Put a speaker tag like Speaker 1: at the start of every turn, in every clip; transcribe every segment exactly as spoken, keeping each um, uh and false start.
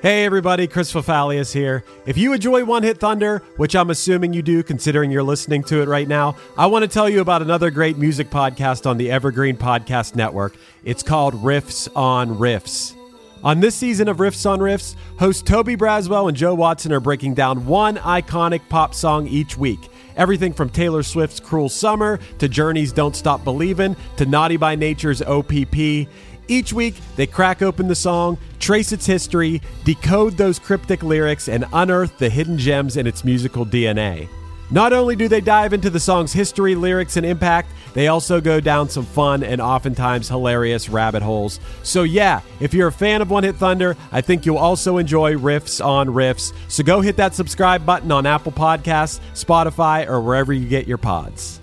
Speaker 1: Hey everybody, Chris Fafalius here. If you enjoy One Hit Thunder, which I'm assuming you do considering you're listening to it right now, I want to tell you about another great music podcast on the Evergreen Podcast Network. It's called Riffs on Riffs. On this season of Riffs on Riffs, hosts Toby Braswell and Joe Watson are breaking down one iconic pop song each week. Everything from Taylor Swift's Cruel Summer to Journey's Don't Stop Believin' to Naughty by Nature's O P P. Each week, they crack open the song, trace its history, decode those cryptic lyrics, and unearth the hidden gems in its musical D N A. Not only do they dive into the song's history, lyrics, and impact, they also go down some fun and oftentimes hilarious rabbit holes. So yeah, if you're a fan of One Hit Thunder, I think you'll also enjoy Riffs on Riffs. So go hit that subscribe button on Apple Podcasts, Spotify, or wherever you get your pods.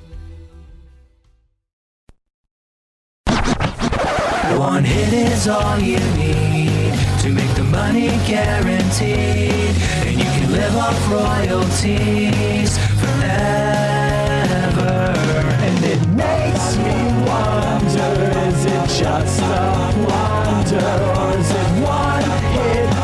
Speaker 2: One hit is all you need to make the money guaranteed, and you can live off royalties forever. And it makes me wonder, is it just a wonder, or is it one hit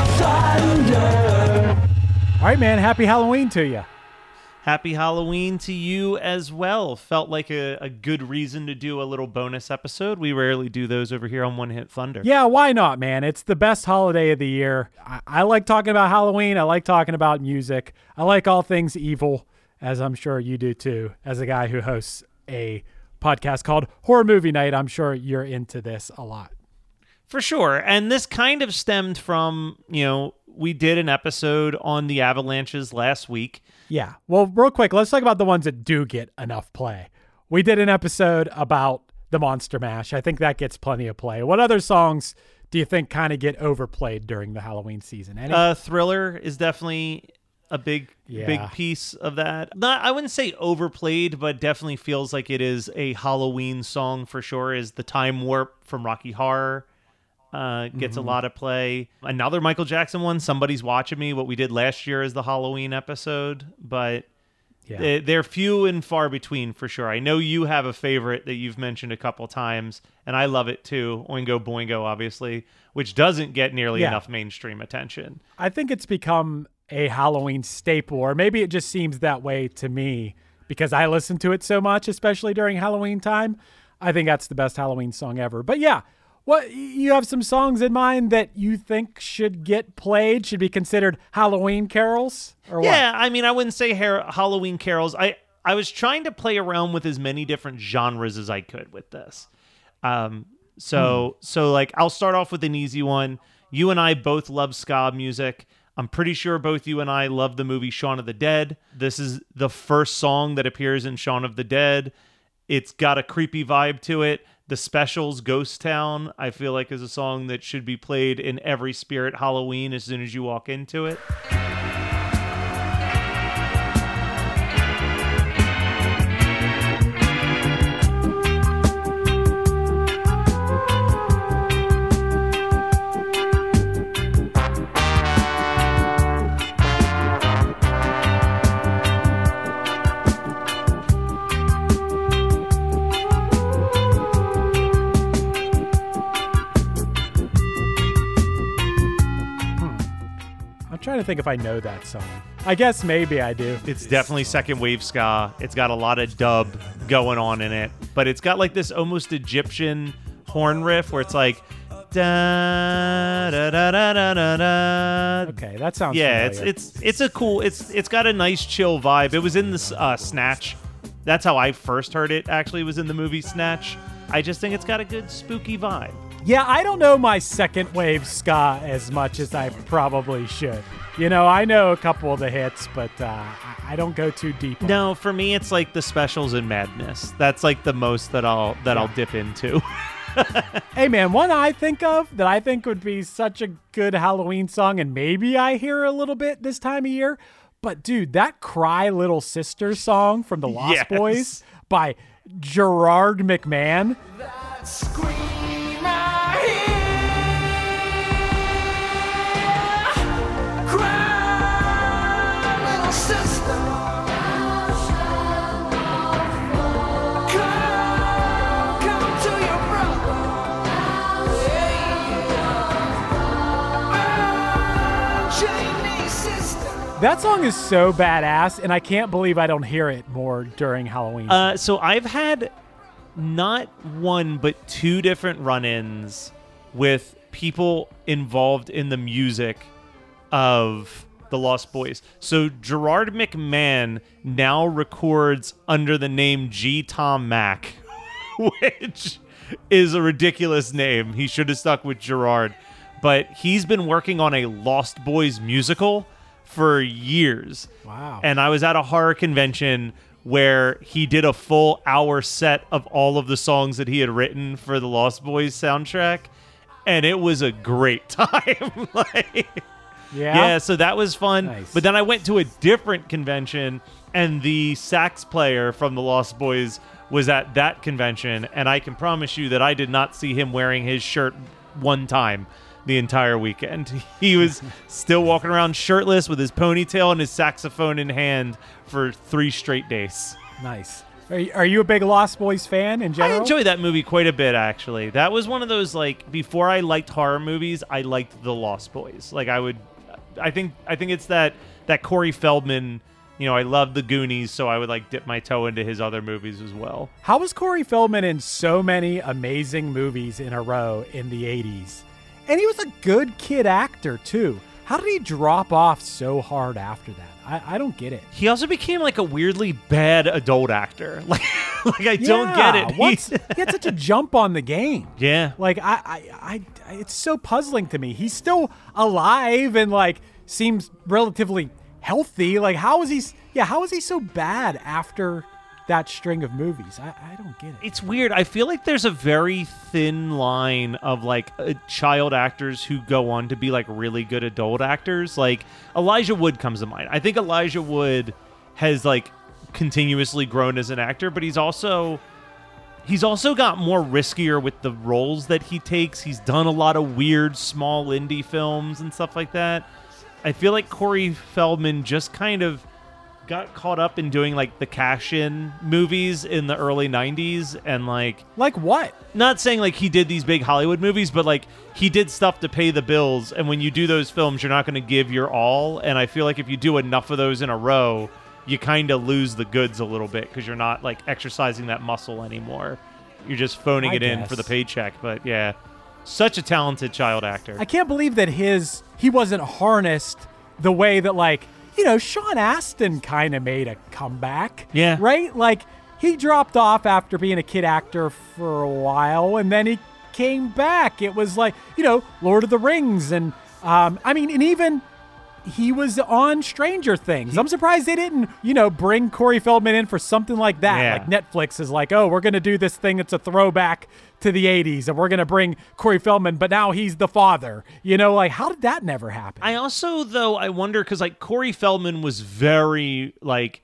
Speaker 2: thunder?
Speaker 3: All right, man, happy Halloween to you.
Speaker 4: Happy Halloween to you as well. Felt like a, a good reason to do a little bonus episode. We rarely do those over here on One Hit Thunder.
Speaker 3: Yeah, why not, man? It's the best holiday of the year. I, I like talking about Halloween. I like talking about music. I like all things evil, as I'm sure you do too. As a guy who hosts a podcast called Horror Movie Night, I'm sure you're into this a lot.
Speaker 4: For sure. And this kind of stemmed from, you know, we did an episode on the Avalanches last week.
Speaker 3: Yeah. Well, real quick, let's talk about the ones that do get enough play. We did an episode about the Monster Mash. I think that gets plenty of play. What other songs do you think kind of get overplayed during the Halloween season? Any?
Speaker 4: Uh, Thriller is definitely a big,
Speaker 3: yeah.
Speaker 4: big piece of that. Not, I wouldn't say overplayed, but definitely feels like it is a Halloween song for sure. Is The Time Warp from Rocky Horror. Uh, gets mm-hmm. a lot of play. Another Michael Jackson one, Somebody's Watching Me, what we did last year is the Halloween episode, but yeah. they, they're few and far between for sure. I know you have a favorite that you've mentioned a couple times, and I love it too, Oingo Boingo, obviously, which doesn't get nearly
Speaker 3: yeah.
Speaker 4: enough mainstream attention.
Speaker 3: I think it's become a Halloween staple, or maybe it just seems that way to me because I listen to it so much, especially during Halloween time. I think that's the best Halloween song ever. But yeah, what, you have some songs in mind that you think should get played, should be considered Halloween carols? Or
Speaker 4: yeah,
Speaker 3: what?
Speaker 4: I mean, I wouldn't say her- Halloween carols. I, I was trying to play around with as many different genres as I could with this. Um, so, hmm. so like, I'll start off with an easy one. You and I both love ska music. I'm pretty sure both you and I love the movie Shaun of the Dead. This is the first song that appears in Shaun of the Dead. It's got a creepy vibe to it. The Specials' Ghost Town, I feel like, is a song that should be played in every Spirit Halloween as soon as you walk into it.
Speaker 3: Trying to think if I know that song. I guess maybe I do.
Speaker 4: It's definitely second wave ska. It's got a lot of dub going on in it, but it's got like this almost Egyptian horn riff where it's like da da da da da da da.
Speaker 3: Okay, that sounds
Speaker 4: yeah.
Speaker 3: familiar.
Speaker 4: It's it's it's a cool. It's it's got a nice chill vibe. It was in the uh, Snatch. That's how I first heard it. Actually, was in the movie Snatch. I just think it's got a good spooky vibe.
Speaker 3: Yeah, I don't know my second wave ska as much as I probably should. You know, I know a couple of the hits, but uh, I don't go too deep.
Speaker 4: No, for me, it's like the Specials and Madness. That's like the most that I'll that yeah. I'll dip into.
Speaker 3: Hey, man, one I think of that I think would be such a good Halloween song, and maybe I hear a little bit this time of year. But dude, that "Cry Little Sister" song from the Lost
Speaker 4: yes.
Speaker 3: Boys by Gerard McMahon.
Speaker 2: That scream I hear.
Speaker 3: That song is so badass, and I can't believe I don't hear it more during Halloween.
Speaker 4: Uh, so I've had not one but two different run-ins with people involved in the music of the Lost Boys. So Gerard McMahon now records under the name G. Tom Mac, which is a ridiculous name. He should have stuck with Gerard. But he's been working on a Lost Boys musical for years.
Speaker 3: Wow.
Speaker 4: And I was at a horror convention where he did a full hour set of all of the songs that he had written for the Lost Boys soundtrack. And it was a great time. like,
Speaker 3: yeah?
Speaker 4: Yeah, so that was fun.
Speaker 3: Nice.
Speaker 4: But then I went to a different convention, and the sax player from the Lost Boys was at that convention. And I can promise you that I did not see him wearing his shirt one time the entire weekend. He was still walking around shirtless with his ponytail and his saxophone in hand for three straight days.
Speaker 3: Nice. Are you, are you a big Lost Boys fan in general?
Speaker 4: I enjoy that movie quite a bit, actually. That was one of those, like, before I liked horror movies, I liked The Lost Boys. Like, I would, I think, I think it's that, that Corey Feldman, you know, I love The Goonies, so I would, like, dip my toe into his other movies as well.
Speaker 3: How was Corey Feldman in so many amazing movies in a row in the eighties? And he was a good kid actor, too. How did he drop off so hard after that? I, I don't get it.
Speaker 4: He also became, like, a weirdly bad adult actor. Like, like I don't get it.
Speaker 3: What's, he had such a jump on the game.
Speaker 4: Yeah.
Speaker 3: Like, I, I, I, it's so puzzling to me. He's still alive and, like, seems relatively healthy. Like, how is he, yeah, how is he so bad after that string of movies? I, I don't get it.
Speaker 4: It's weird. I feel like there's a very thin line of like uh, child actors who go on to be like really good adult actors. Like Elijah Wood comes to mind. I think Elijah Wood has like continuously grown as an actor, but he's also he's also got more riskier with the roles that he takes. He's done a lot of weird small indie films and stuff like that. I feel like Corey Feldman just kind of got caught up in doing like the cash-in movies in the early nineties, and like
Speaker 3: like what?
Speaker 4: Not saying like he did these big Hollywood movies, but like he did stuff to pay the bills, and when you do those films, you're not going to give your all, and I feel like if you do enough of those in a row, you kind of lose the goods a little bit because you're not like exercising that muscle anymore. You're just phoning
Speaker 3: I
Speaker 4: it in
Speaker 3: guess.
Speaker 4: for the paycheck. But yeah, such a talented child actor.
Speaker 3: I can't believe that his he wasn't harnessed the way that, like, you know, Sean Astin kind of made a comeback.
Speaker 4: Yeah.
Speaker 3: Right? Like, he dropped off after being a kid actor for a while, and then he came back. It was like, you know, Lord of the Rings. And, um, I mean, and even he was on Stranger Things. I'm surprised they didn't, you know, bring Corey Feldman in for something like that.
Speaker 4: Yeah.
Speaker 3: Like Netflix is like, oh, we're going to do this thing that's a throwback to the eighties, and we're going to bring Corey Feldman, but now he's the father. You know, like, how did that never happen?
Speaker 4: I also, though, I wonder, because, like, Corey Feldman was very, like,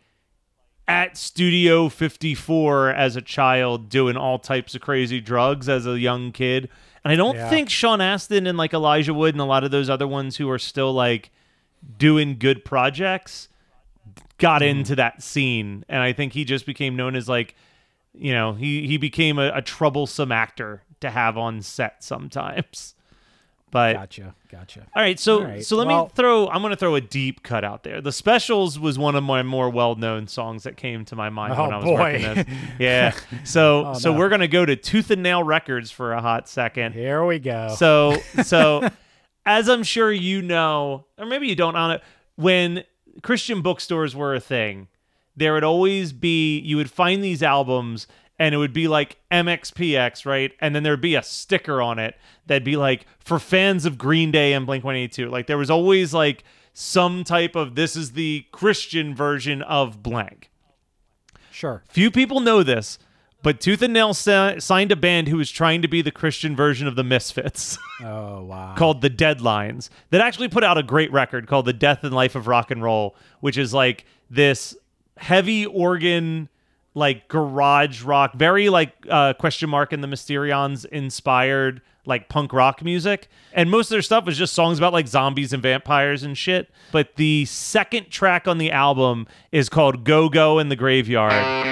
Speaker 4: at Studio fifty-four as a child doing all types of crazy drugs as a young kid. And I don't
Speaker 3: Yeah.
Speaker 4: think Sean Astin and, like, Elijah Wood and a lot of those other ones who are still, like, doing good projects got
Speaker 3: Mm.
Speaker 4: into that scene. And I think he just became known as, like, you know, he, he became a, a troublesome actor to have on set sometimes. But
Speaker 3: Gotcha, gotcha.
Speaker 4: all right, so
Speaker 3: All right,
Speaker 4: so let
Speaker 3: well-
Speaker 4: me throw. I'm going to throw a deep cut out there. The Specials was one of my more well-known songs that came to my mind
Speaker 3: Oh,
Speaker 4: when I was
Speaker 3: boy.
Speaker 4: working this. Yeah. So
Speaker 3: Oh,
Speaker 4: so
Speaker 3: no.
Speaker 4: we're going to go to Tooth and Nail Records for a hot second.
Speaker 3: Here we go.
Speaker 4: So so as I'm sure you know, or maybe you don't, on it, when Christian bookstores were a thing, there would always be, you would find these albums and it would be like M X P X, right? And then there'd be a sticker on it that'd be like, for fans of Green Day and Blink one eighty-two. Like, there was always like some type of, this is the Christian version of blank.
Speaker 3: Sure.
Speaker 4: Few people know this, but Tooth and Nail sa- signed a band who was trying to be the Christian version of the Misfits.
Speaker 3: Oh, wow.
Speaker 4: Called The Deadlines, that actually put out a great record called The Death and Life of Rock and Roll, which is like this heavy organ, like garage rock, very like uh, Question Mark and the Mysterions inspired like punk rock music. And most of their stuff was just songs about like zombies and vampires and shit. But the second track on the album is called Go Go in the Graveyard.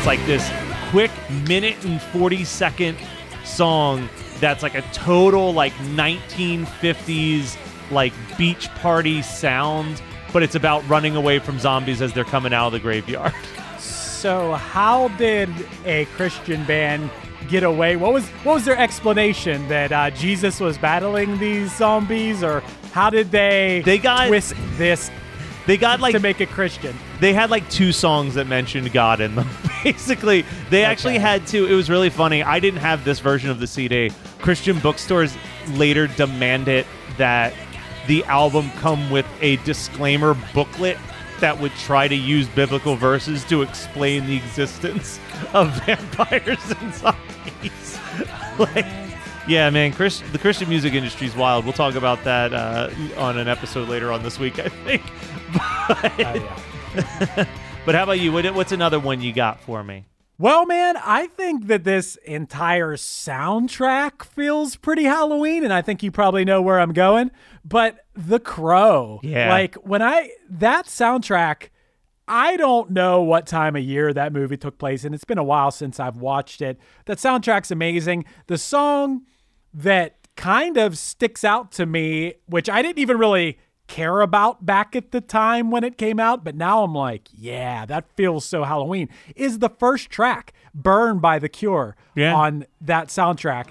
Speaker 4: it's like this quick minute and forty second song that's like a total like nineteen fifties like beach party sound, but it's about running away from zombies as they're coming out of the graveyard.
Speaker 3: So how did a Christian band get away? What was what was their explanation, that uh, Jesus was battling these zombies, or how did they
Speaker 4: They got-
Speaker 3: twist this
Speaker 4: They got like
Speaker 3: to make it Christian?
Speaker 4: they had like two songs that mentioned God in them. Basically, they actually
Speaker 3: Okay.
Speaker 4: had to. It was really funny. I didn't have this version of the C D. Christian bookstores later demanded that the album come with a disclaimer booklet that would try to use biblical verses to explain the existence of vampires and zombies. Like, yeah, man, Chris, the Christian music industry is wild. We'll talk about that uh, on an episode later on this week, I think. But,
Speaker 3: Oh, yeah.
Speaker 4: but how about you? What, what's another one you got for me?
Speaker 3: Well, man, I think that this entire soundtrack feels pretty Halloween, and I think you probably know where I'm going. But The Crow,
Speaker 4: Yeah.
Speaker 3: like when I that soundtrack, I don't know what time of year that movie took place, and it's been a while since I've watched it. That soundtrack's amazing. The song that kind of sticks out to me, which I didn't even really care about back at the time when it came out, but now I'm like, yeah, that feels so Halloween, is the first track, Burn by The Cure,
Speaker 4: Yeah.
Speaker 3: on that soundtrack.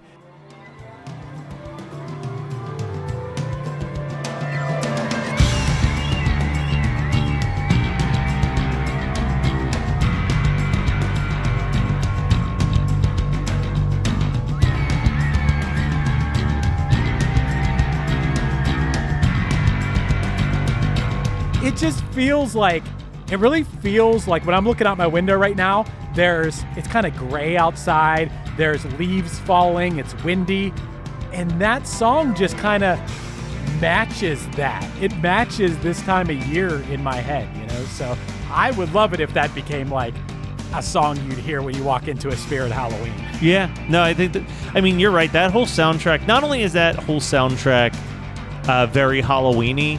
Speaker 3: It just feels like, it really feels like when I'm looking out my window right now, there's, it's kind of gray outside, there's leaves falling, it's windy, and that song just kind of matches that. It matches this time of year in my head, you know? So I would love it if that became like a song you'd hear when you walk into a Spirit Halloween.
Speaker 4: Yeah, no, I think that, I mean, you're right. That whole soundtrack, not only is that whole soundtrack uh, very Halloween-y,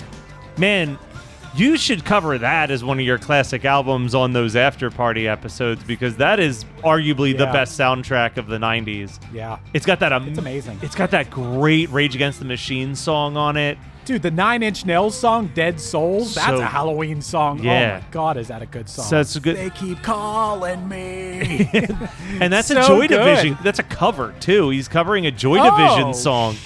Speaker 4: man, you should cover that as one of your classic albums on those after party episodes, because that is arguably the
Speaker 3: Yeah.
Speaker 4: best soundtrack of the nineties.
Speaker 3: Yeah.
Speaker 4: It's got that am-
Speaker 3: It's amazing.
Speaker 4: It's got that great Rage Against the Machine song on it.
Speaker 3: Dude, the Nine Inch Nails song, Dead Souls, that's
Speaker 4: So-
Speaker 3: a Halloween song.
Speaker 4: Yeah.
Speaker 3: Oh my God, is that a good song?
Speaker 4: So it's a good-
Speaker 3: They keep calling me.
Speaker 4: And that's a
Speaker 3: So
Speaker 4: Joy
Speaker 3: good.
Speaker 4: Division. That's a cover too. He's covering a Joy
Speaker 3: Oh.
Speaker 4: Division song.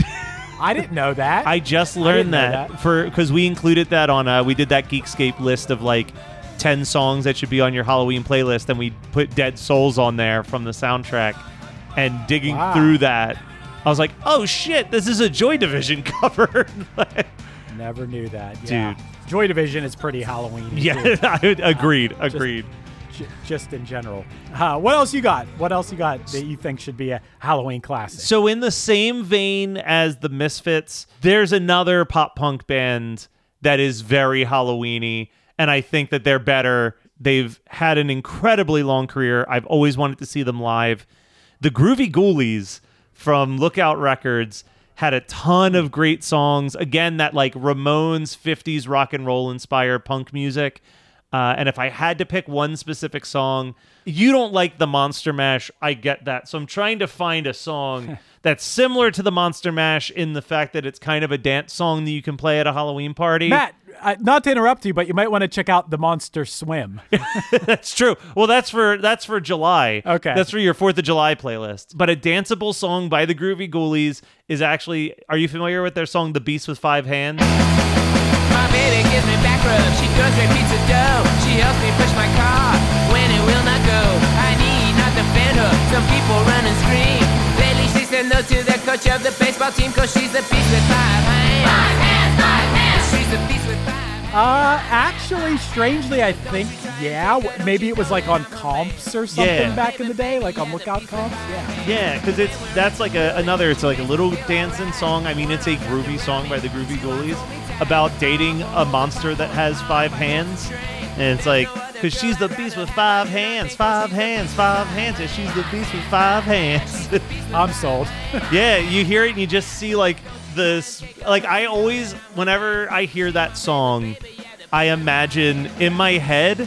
Speaker 3: I didn't know that.
Speaker 4: I just learned
Speaker 3: didn't know
Speaker 4: that,
Speaker 3: that.
Speaker 4: for because we included that on uh, we did that Geekscape list of like ten songs that should be on your Halloween playlist, and we put Dead Souls on there from the soundtrack. And digging
Speaker 3: Wow.
Speaker 4: through that, I was like, oh shit, this is a Joy Division cover.
Speaker 3: Never knew that. Yeah.
Speaker 4: Dude.
Speaker 3: Joy Division is pretty Halloween.
Speaker 4: Yeah, I, agreed, agreed.
Speaker 3: J- just in general. Uh, what else you got? What else you got that you think should be a Halloween classic?
Speaker 4: So in the same vein as the Misfits, there's another pop punk band that is very Halloween-y, and I think that they're better. They've had an incredibly long career. I've always wanted to see them live. The Groovy Ghoulies from Lookout Records had a ton of great songs. Again, that like Ramones fifties rock and roll inspired punk music. Uh, and if I had to pick one specific song, you don't like the Monster Mash. I get that. So I'm trying to find a song that's similar to the Monster Mash in the fact that it's kind of a dance song that you can play at a Halloween party.
Speaker 3: Matt, uh, not to interrupt you, but you might want to check out the Monster Swim.
Speaker 4: That's true. Well, that's for that's for July.
Speaker 3: Okay.
Speaker 4: That's for your fourth of July playlist. But a danceable song by the Groovy Ghoulies is actually, are you familiar with their song, The Beast with Five Hands?
Speaker 5: My baby gives me back rubs. She throws me pizza dough. She helps me push my car when it will not go. I need not defend her. Some people run and scream. Lately she said no to the coach of the baseball team, cause she's the beast with five hands. Five hands, five hands. She's the beast with five hands.
Speaker 3: Uh, actually, strangely, I think, yeah, w- maybe it was like on comps or something
Speaker 4: Yeah.
Speaker 3: back in the day, like on Lookout comps. Yeah.
Speaker 4: Yeah, because it's that's like a, another. It's like a little dancing song. I mean, it's a groovy song by the Groovy Ghoulies about dating a monster that has five hands, and it's like because she's the beast with five hands, five hands, five hands, and she's the beast with five hands.
Speaker 3: I'm sold.
Speaker 4: Yeah, you hear it and you just see like this. Like I always, whenever I hear that song, I imagine in my head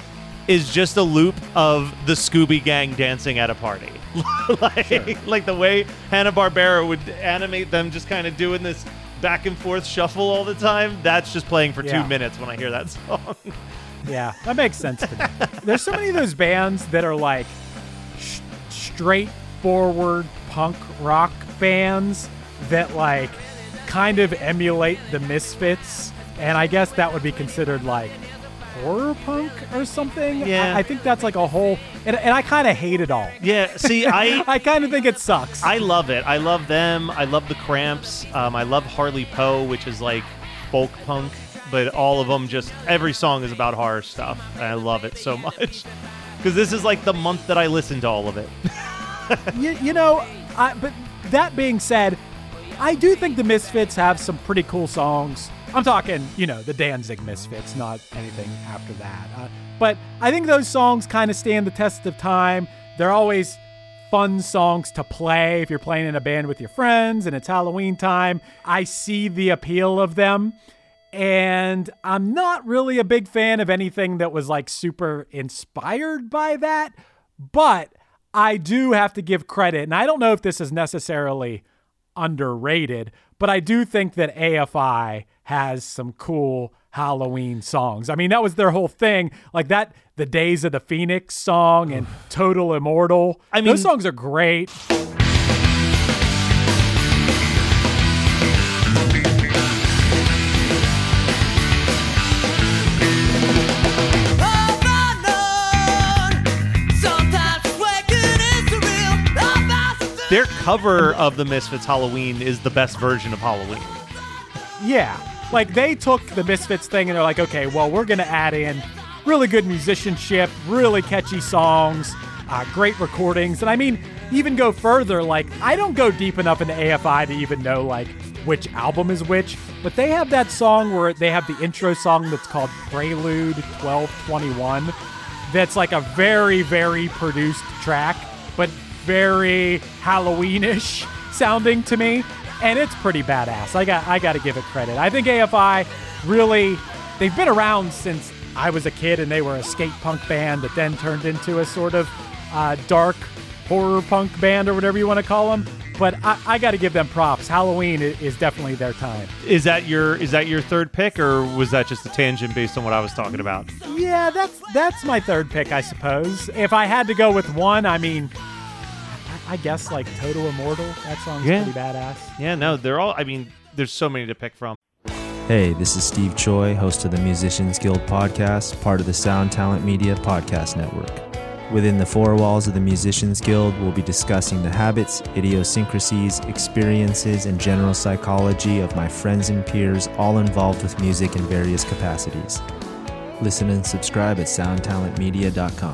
Speaker 4: is just a loop of the Scooby Gang dancing at a party. like,
Speaker 3: Sure.
Speaker 4: like the way Hanna-Barbera would animate them just kind of doing this back and forth shuffle all the time. That's just playing for
Speaker 3: Yeah.
Speaker 4: two minutes when I hear that song.
Speaker 3: Yeah, that makes sense to me. There's so many of those bands that are like sh- straightforward punk rock bands that like kind of emulate the Misfits, and I guess that would be considered like horror punk or something.
Speaker 4: Yeah.
Speaker 3: I, I think that's like a whole, and, and I kind of hate it all.
Speaker 4: Yeah, see, I
Speaker 3: I kind of think it sucks.
Speaker 4: I love it. I love them. I love the Cramps. Um, I love Harley Poe, which is like folk punk, but all of them just, every song is about horror stuff. And I love it so much. Because this is like the month that I listen to all of it.
Speaker 3: you, you know, I, but that being said, I do think the Misfits have some pretty cool songs. I'm talking, you know, the Danzig Misfits, not anything after that. Uh, but I think those songs kind of stand the test of time. They're always fun songs to play if you're playing in a band with your friends and it's Halloween time. I see the appeal of them. And I'm not really a big fan of anything that was like super inspired by that. But I do have to give credit. And I don't know if this is necessarily underrated, but I do think that A F I has some cool Halloween songs. I mean, that was their whole thing. Like that, the Days of the Phoenix song and Total Immortal.
Speaker 4: I mean-
Speaker 3: those songs are great.
Speaker 4: Their cover of the Misfits Halloween is the best version of Halloween.
Speaker 3: Yeah. Like they took the Misfits thing and they're like, okay, well, we're going to add in really good musicianship, really catchy songs, uh, great recordings. And I mean, even go further, like I don't go deep enough into A F I to even know like which album is which, but they have that song where they have the intro song that's called Prelude twelve twenty-one. That's like a very, very produced track, but very Halloweenish sounding to me, and it's pretty badass. I got I got to give it credit. I think A F I really, they've been around since I was a kid, and they were a skate punk band that then turned into a sort of uh, dark horror punk band or whatever you want to call them. But I, I got to give them props. Halloween is, is definitely their time.
Speaker 4: Is that your is that your third pick, or was that just a tangent based on what I was talking about?
Speaker 3: Yeah, that's that's my third pick, I suppose. If I had to go with one, I mean, I guess like Total Immortal. That song's
Speaker 4: Yeah.
Speaker 3: pretty badass.
Speaker 4: Yeah, no, they're all. I mean, there's so many to pick from.
Speaker 6: Hey, this is Steve Choi, host of the Musicians Guild podcast, part of the Sound Talent Media Podcast Network. Within the four walls of the Musicians Guild, we'll be discussing the habits, idiosyncrasies, experiences, and general psychology of my friends and peers, all involved with music in various capacities. Listen and subscribe at sound talent media dot com.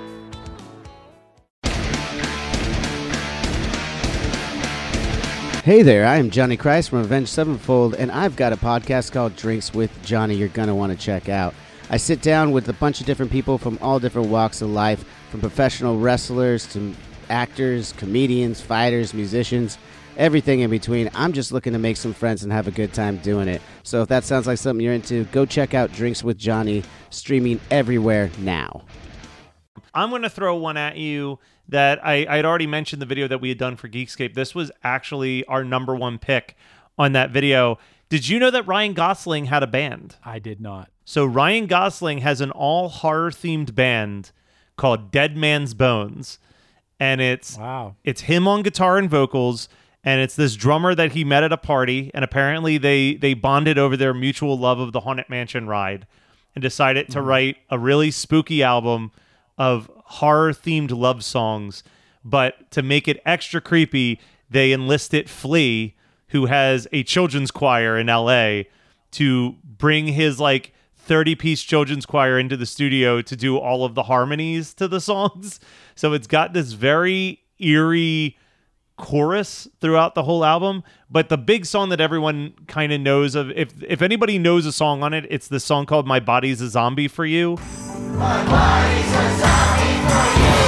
Speaker 7: Hey there, I am Johnny Christ from Avenged Sevenfold, and I've got a podcast called Drinks with Johnny you're going to want to check out. I sit down with a bunch of different people from all different walks of life, from professional wrestlers to actors, comedians, fighters, musicians, everything in between. I'm just looking to make some friends and have a good time doing it. So if that sounds like something you're into, go check out Drinks with Johnny, streaming everywhere now.
Speaker 4: I'm going to throw one at you that I I had already mentioned the video that we had done for Geekscape. This was actually our number one pick on that video. Did you know that Ryan Gosling had a band?
Speaker 3: I did not.
Speaker 4: So Ryan Gosling has an all horror themed band called Dead Man's Bones, and it's
Speaker 3: Wow.
Speaker 4: it's him on guitar and vocals, and it's this drummer that he met at a party, and apparently they they bonded over their mutual love of the Haunted Mansion ride and decided to write a really spooky album of horror themed love songs. But to make it extra creepy, they enlisted Flea, who has a children's choir in L A, to bring his like thirty piece children's choir into the studio to do all of the harmonies to the songs. So it's got this very eerie chorus throughout the whole album. But the big song that everyone kind of knows of, if if anybody knows a song on it, it's the song called My Body's a Zombie for You.
Speaker 2: My body's a zombie for you.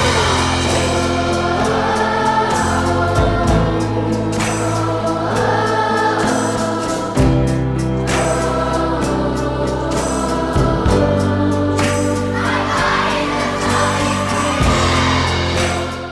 Speaker 2: My body's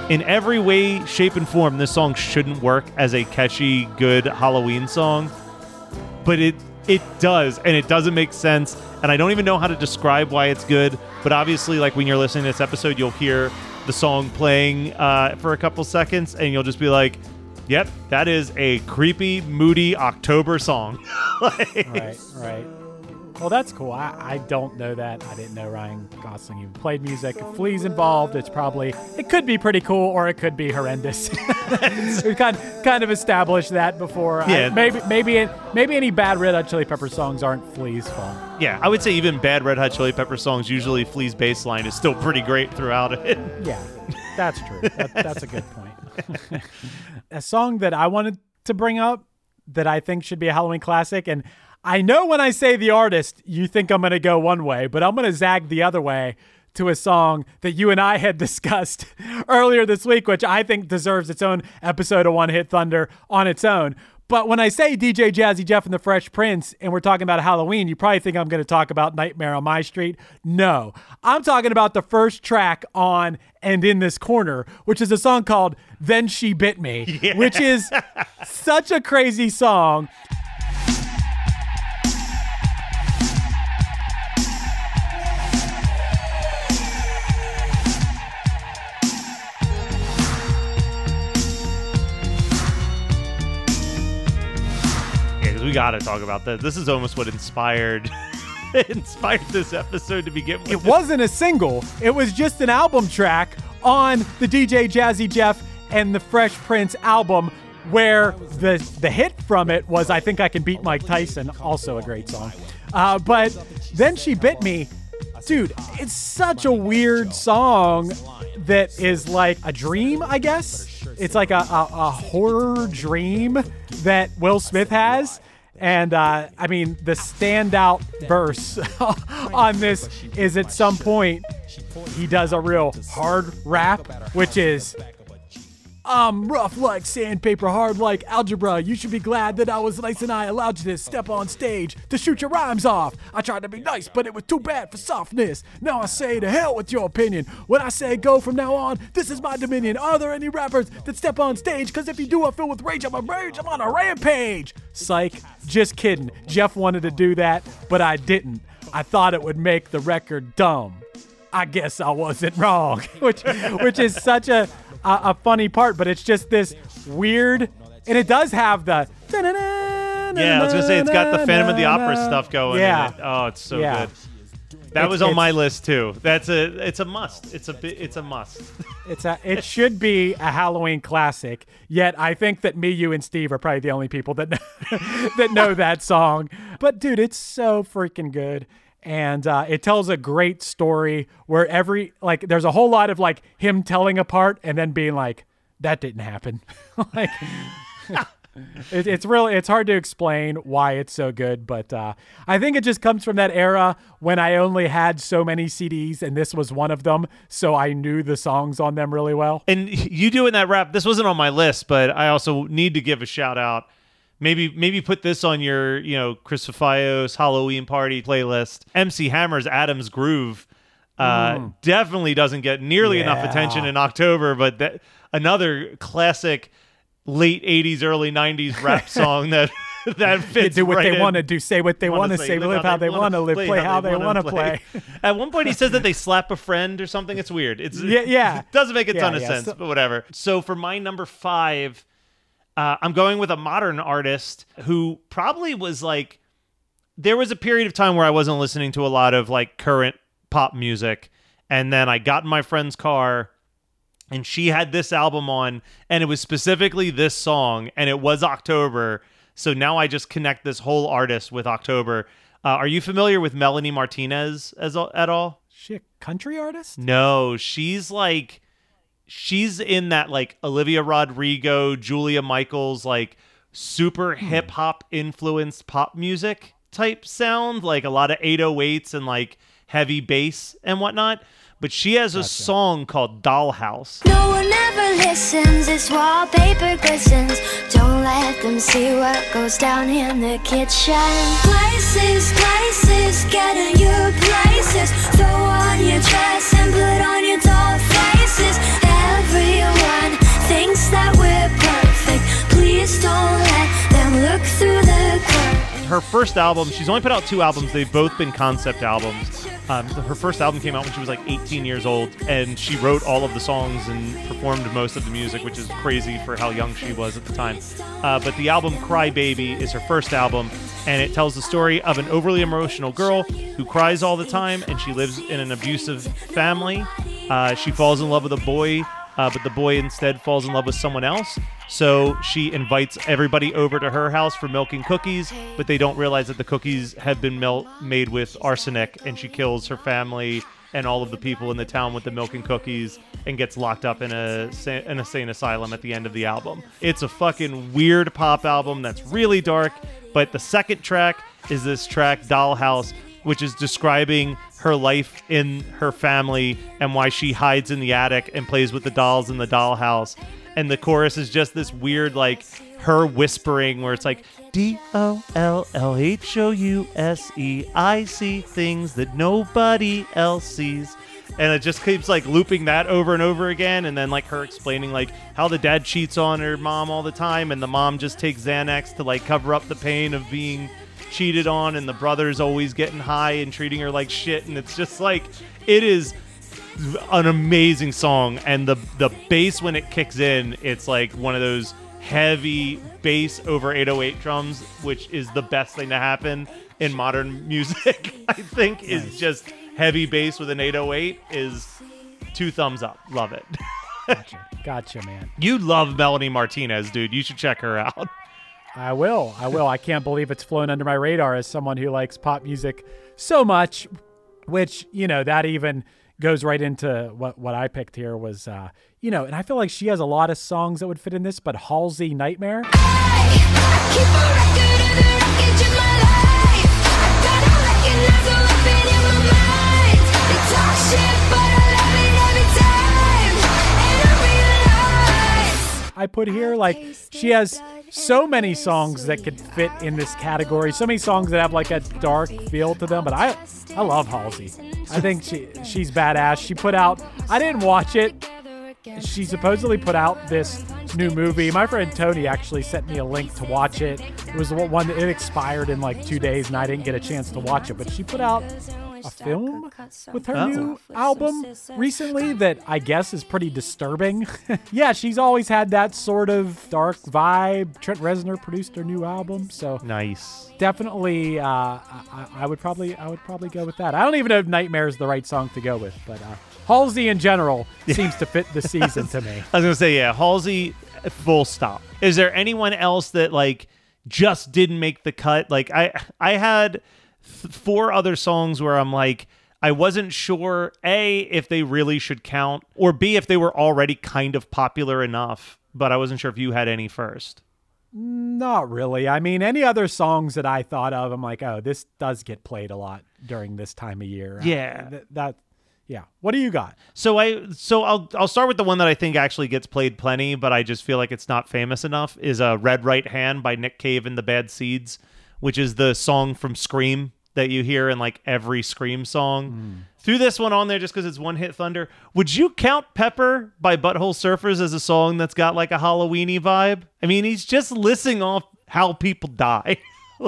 Speaker 4: in every way, shape, and form, this song shouldn't work as a catchy, good Halloween song. But it it does, and it doesn't make sense. And I don't even know how to describe why it's good. But obviously, like when you're listening to this episode, you'll hear the song playing uh, for a couple seconds, and you'll just be like, yep, that is a creepy, moody October song. Like,
Speaker 3: Right, right. Well, that's cool. I, I don't know that. I didn't know Ryan Gosling even played music. If Flea's involved, it's probably, it could be pretty cool or it could be horrendous. We've kind, kind of established that before.
Speaker 4: Yeah.
Speaker 3: I, maybe maybe maybe any bad Red Hot Chili Pepper songs aren't Flea's fault.
Speaker 4: Yeah, I would say even bad Red Hot Chili Pepper songs, usually Flea's bass line is still pretty great throughout it.
Speaker 3: Yeah, that's true. That, that's a good point. A song that I wanted to bring up that I think should be a Halloween classic, and I know when I say the artist, you think I'm going to go one way, but I'm going to zag the other way to a song that you and I had discussed earlier this week, which I think deserves its own episode of One Hit Thunder on its own. But when I say D J Jazzy Jeff and the Fresh Prince, and we're talking about Halloween, you probably think I'm going to talk about Nightmare on My Street. No, I'm talking about the first track on And in This Corner, which is a song called Then She Bit Me, yeah. which is such a crazy song.
Speaker 4: We got to talk about this. This is almost what inspired inspired this episode to begin with.
Speaker 3: It wasn't a single. It was just an album track on the D J Jazzy Jeff and the Fresh Prince album, where the the hit from it was I Think I Can Beat Mike Tyson, also a great song. Uh, but Then She Bit Me, dude, it's such a weird song that is like a dream, I guess. It's like a, a, a horror dream that Will Smith has. And, uh, I mean, the standout verse on this is at some point he does a real hard rap, which is, I'm rough like sandpaper, hard like algebra. You should be glad that I was nice and I allowed you to step on stage to shoot your rhymes off. I tried to be nice, but it was too bad for softness. Now I say to hell with your opinion. When I say go from now on, this is my dominion. Are there any rappers that step on stage? Because if you do, I feel with rage. I'm a rage. I'm on a rampage. Psych. Just kidding. Jeff wanted to do that, but I didn't. I thought it would make the record dumb. I guess I wasn't wrong, which which is such a, a a funny part, but it's just this weird, and it does have the
Speaker 4: yeah. I was gonna say it's got the Phantom of the Opera stuff going.
Speaker 3: Yeah.
Speaker 4: In it. Oh, it's so
Speaker 3: yeah.
Speaker 4: good. That
Speaker 3: it's,
Speaker 4: was on
Speaker 3: it's,
Speaker 4: my list too. That's a it's a must. It's a it's a must.
Speaker 3: It's a it should be a Halloween classic. Yet I think that me, you, and Steve are probably the only people that know, that know that song. But dude, it's so freaking good. And uh, it tells a great story where every, like, there's a whole lot of, like, him telling a part and then being like, that didn't happen. like, it, it's really, it's hard to explain why it's so good. But uh, I think it just comes from that era when I only had so many C Ds and this was one of them. So I knew the songs on them really well.
Speaker 4: And you doing that rap, this wasn't on my list, but I also need to give a shout out. Maybe maybe put this on your, you know, Chris Fafios Halloween party playlist. M C Hammer's Adam's Groove uh, mm. definitely doesn't get nearly yeah. enough attention in October, but that another classic late eighties, early nineties rap song that that fits.
Speaker 3: They do what
Speaker 4: right
Speaker 3: they
Speaker 4: in.
Speaker 3: want to do, say what they want to say, live how they want to live, play how they want to play.
Speaker 4: At one point, he says that they slap a friend or something. It's weird. It's
Speaker 3: yeah, yeah.
Speaker 4: It doesn't make a
Speaker 3: yeah,
Speaker 4: ton of
Speaker 3: yeah.
Speaker 4: sense,
Speaker 3: So,
Speaker 4: but whatever. So for my number five. Uh, I'm going with a modern artist who probably was like, there was a period of time where I wasn't listening to a lot of like current pop music. And then I got in my friend's car and she had this album on and it was specifically this song and it was October. So now I just connect this whole artist with October. Uh, are you familiar with Melanie Martinez as at all?
Speaker 3: Is she a country artist?
Speaker 4: No, she's like... She's in that like Olivia Rodrigo, Julia Michaels, like super hmm. hip hop influenced pop music type sound, like a lot of eight oh eights and like heavy bass and whatnot. But she has a gotcha. song called Dollhouse.
Speaker 8: No one ever listens, this wallpaper glistens. Don't let them see what goes down in the kitchen. Places, places, get in your places. Throw on your dress and put on your doll faces. Everywhere
Speaker 4: her first album, she's only put out two albums. They've both been concept albums. Um, her first album came out when she was like eighteen years old, and she wrote all of the songs and performed most of the music, which is crazy for how young she was at the time. Uh, but the album Cry Baby is her first album, and it tells the story of an overly emotional girl who cries all the time, and she lives in an abusive family. Uh, she falls in love with a boy, uh, but the boy instead falls in love with someone else. So she invites everybody over to her house for milk and cookies, but they don't realize that the cookies have been mel- made with arsenic, and she kills her family and all of the people in the town with the milk and cookies and gets locked up in a in a sane asylum at the end of the album. It's a fucking weird pop album that's really dark, but the second track is this track, Dollhouse, which is describing her life in her family and why she hides in the attic and plays with the dolls in the dollhouse. And the chorus is just this weird, like, her whispering where it's like, D O L L H O U S E, I see things that nobody else sees. And it just keeps, like, looping that over and over again. And then, like, her explaining, like, how the dad cheats on her mom all the time. And the mom just takes Xanax to, like, cover up the pain of being cheated on. And the brother's always getting high and treating her like shit. And it's just, like, it is an amazing song, and the the bass when it kicks in, it's like one of those heavy bass over eight oh eight drums, which is the best thing to happen in modern music. I think nice. Is just heavy bass with an eight oh eight is two thumbs up. Love it.
Speaker 3: Gotcha, gotcha, man.
Speaker 4: You love Melanie Martinez, dude. You should check her out.
Speaker 3: I will. I will. I can't believe it's flown under my radar as someone who likes pop music so much, which, you know, that even goes right into what, what I picked here was, uh, you know, and I feel like she has a lot of songs that would fit in this, but Halsey Nightmare.
Speaker 8: I, I keep a record of the wreckage of my life. I gotta recognize the weapon in my mind. They talk shit, but I love it every time. And I realize
Speaker 3: I put here, like, she has so many songs that could fit in this category. So many songs that have like a dark feel to them, but I I love Halsey. I think she she's badass. She put out, I didn't watch it. She supposedly put out this new movie. My friend Tony actually sent me a link to watch it. It was the one that it expired in like two days and I didn't get a chance to watch it, but she put out a film with her
Speaker 4: Oh.
Speaker 3: new album recently that I guess is pretty disturbing. Yeah, she's always had that sort of dark vibe. Trent Reznor produced her new album, so
Speaker 4: Nice.
Speaker 3: definitely uh, I, I would probably I would probably go with that. I don't even know if Nightmare is the right song to go with, but uh, Halsey in general seems to fit the season to me.
Speaker 4: I was gonna say, yeah, Halsey, full stop. Is there anyone else that like just didn't make the cut? Like I, I had th- four other songs where I'm like, I wasn't sure A, if they really should count, or B, if they were already kind of popular enough. But I wasn't sure if you had any first.
Speaker 3: Not really. I mean, any other songs that I thought of, I'm like, oh, this does get played a lot during this time of year.
Speaker 4: Yeah.
Speaker 3: Uh, th- that. Yeah. What do you got?
Speaker 4: So I so I'll I'll start with the one that I think actually gets played plenty, but I just feel like it's not famous enough. Is a uh, Red Right Hand by Nick Cave and the Bad Seeds, which is the song from Scream that you hear in like every Scream song. Mm. Threw this one on there just because it's One Hit Thunder. Would you count Pepper by Butthole Surfers as a song that's got like a Halloween-y vibe? I mean, he's just listing off how people die.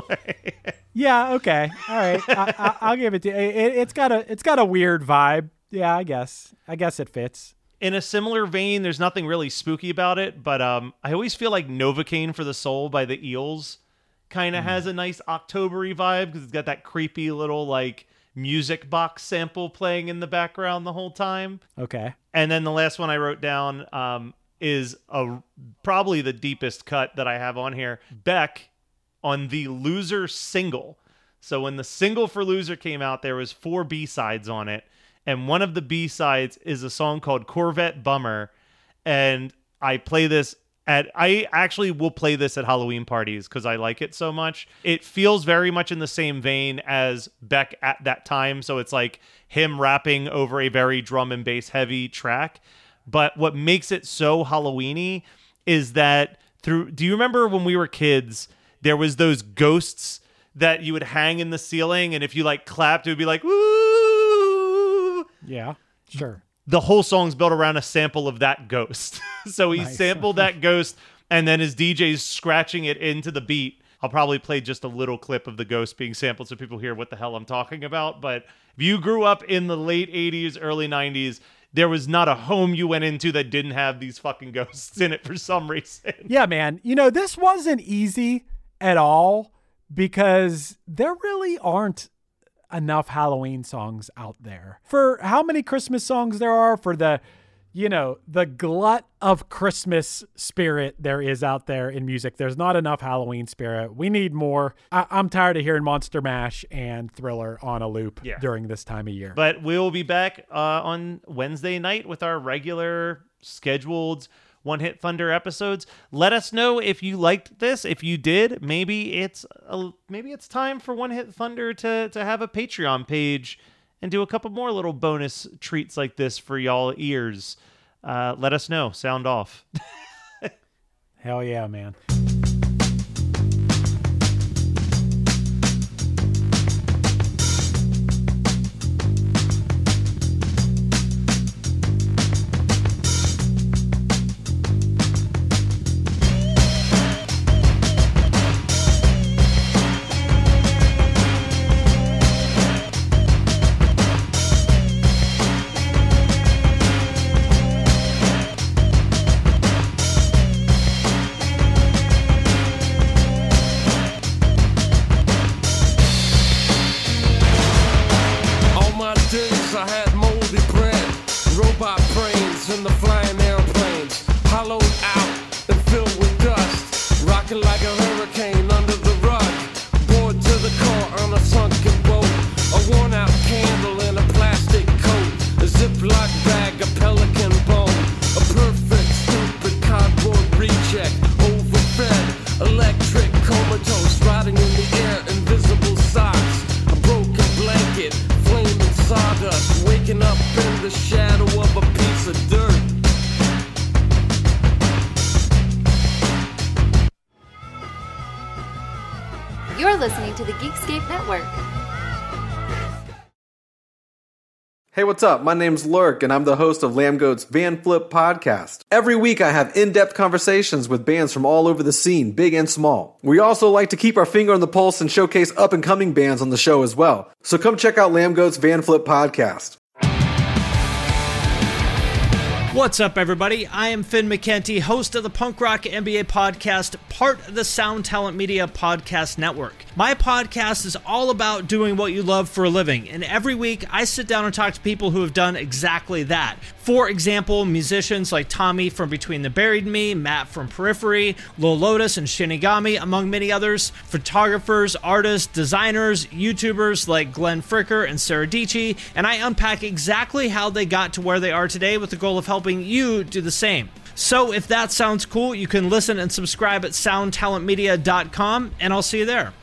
Speaker 3: Yeah. Okay. All right. I, I, I'll give it to it, it's got a it's got a weird vibe. Yeah. I guess. I guess it fits.
Speaker 4: In a similar vein, there's nothing really spooky about it, but um, I always feel like Novocaine for the Soul by the Eels kind of mm. has a nice October-y vibe because it's got that creepy little like music box sample playing in the background the whole time.
Speaker 3: Okay.
Speaker 4: And then the last one I wrote down um, is a probably the deepest cut that I have on here. Beck on the Loser single. So when the single for Loser came out, there was four B-sides on it. And one of the B-sides is a song called Corvette Bummer. And I play this at, I actually will play this at Halloween parties because I like it so much. It feels very much in the same vein as Beck at that time. So it's like him rapping over a very drum and bass heavy track. But what makes it so Halloween-y is that through, do you remember when we were kids, there was those ghosts that you would hang in the ceiling, and if you like clapped, it would be like, woo!
Speaker 3: Yeah, sure.
Speaker 4: The whole song's built around a sample of that ghost. So he
Speaker 3: Nice.
Speaker 4: sampled that ghost, and then his D J's scratching it into the beat. I'll probably play just a little clip of the ghost being sampled so people hear what the hell I'm talking about. But if you grew up in the late eighties, early nineties, there was not a home you went into that didn't have these fucking ghosts in it for some reason.
Speaker 3: Yeah, man. You know, this wasn't easy at all because there really aren't enough Halloween songs out there. For how many Christmas songs there are, for the, you know, the glut of Christmas spirit there is out there in music, there's not enough Halloween spirit. We need more. I- I'm tired of hearing Monster Mash and Thriller on a loop
Speaker 4: Yeah.
Speaker 3: during this time of year.
Speaker 4: But we'll be back uh, on Wednesday night with our regular scheduled One Hit Thunder episodes. Let us know if you liked this. If you did, maybe it's a, maybe it's time for One Hit Thunder to to have a Patreon page and do a couple more little bonus treats like this for y'all ears. Uh, let us know. Sound off.
Speaker 3: Hell yeah, man.
Speaker 9: All my days I had moldy bread, robot brains in the flying airplanes, hollowed out and filled with dust, rocking like a hurricane under the rug, bored to the core on a sunken boat, a worn out candle in a plastic coat, a Ziploc bag, a pelican bone, a perfect stupid cardboard reject, overfed, electric comatose, riding in the air, invisible socks, a broken blanket, flaming sawdust, waking up in the shadow of a piece of dirt.
Speaker 10: You're listening to the Geekscape Network.
Speaker 11: Hey, what's up? My name's Lurk, and I'm the host of Lambgoat's Van Flip podcast. Every week, I have in-depth conversations with bands from all over the scene, big and small. We also like to keep our finger on the pulse and showcase up-and-coming bands on the show as well. So come check out Lambgoat's Van Flip podcast.
Speaker 12: What's up, everybody? I am Finn McKenty, host of the Punk Rock N B A podcast, part of the Sound Talent Media Podcast Network. My podcast is all about doing what you love for a living, and every week I sit down and talk to people who have done exactly that. For example, musicians like Tommy from Between the Buried and Me, Matt from Periphery, Lil Lotus and Shinigami, among many others, photographers, artists, designers, YouTubers like Glenn Fricker and Sarah Dici, and I unpack exactly how they got to where they are today with the goal of helping you do the same. So if that sounds cool, you can listen and subscribe at sound talent media dot com, and I'll see you there.